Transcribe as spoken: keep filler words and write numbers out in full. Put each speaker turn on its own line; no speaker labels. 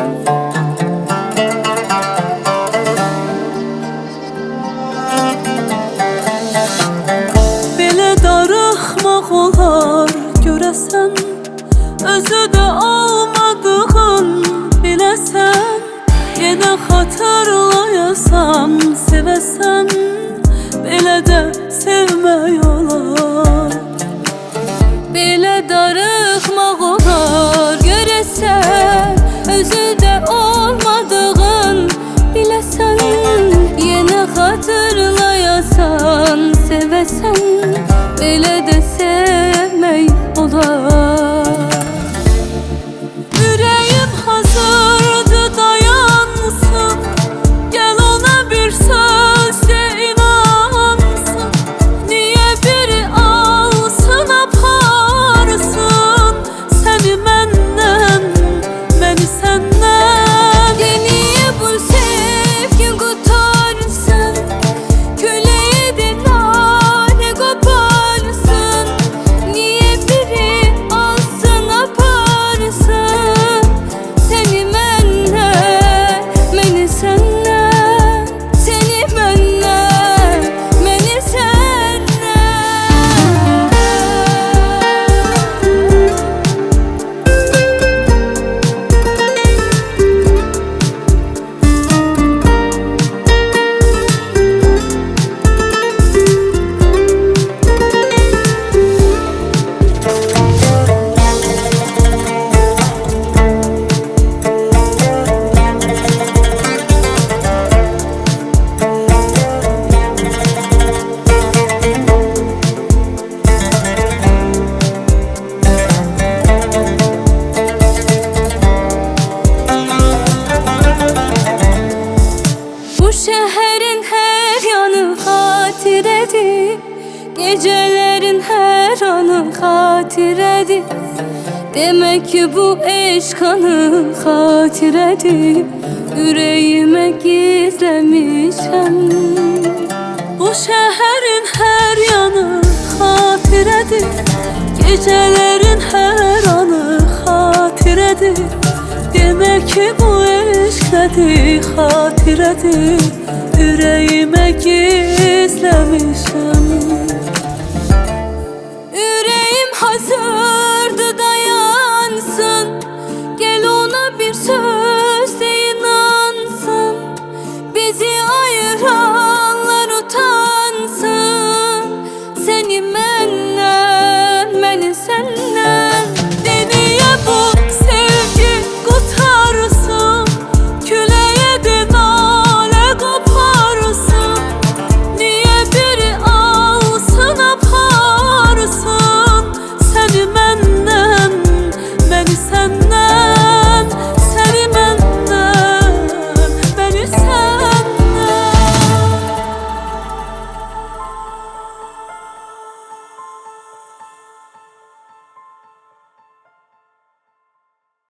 Belə darıxmaq olar görəsən, özü də almadığın biləsən. Yenə xatırlayasan, sevəsən, belə də sevmək olar.
Belə darıxmaq olar görəsən, özü də olmadığın biləsən. Yenə xatırlayasan, sevəsən, belə də sevmək olar.
Ürəyim hazırdır dayansın, gəl ona bir söz de inansın. Niyə biri alsın aparsın, səni məndən, məni səndən.
Niyə bu sevgin qutarsın, küləyi də lalə qoparsın. Niyə biri alsın aparsın, səni məndən, məni səndən. Səni məndən, məni səndən. Bu şəhərin hər yanı xatirədir, gecələrin hər anı xatirədir. Demək ki bu eşq anı xatirədir, ürəyimə gizləmişəm.
Bu şəhərin hər yanı xatirədir, gecələrin hər anı xatirədir. Demək ki bu eşq nədir, xatirədir, ürəyimə gizləmişəm.
Ürəyim hazır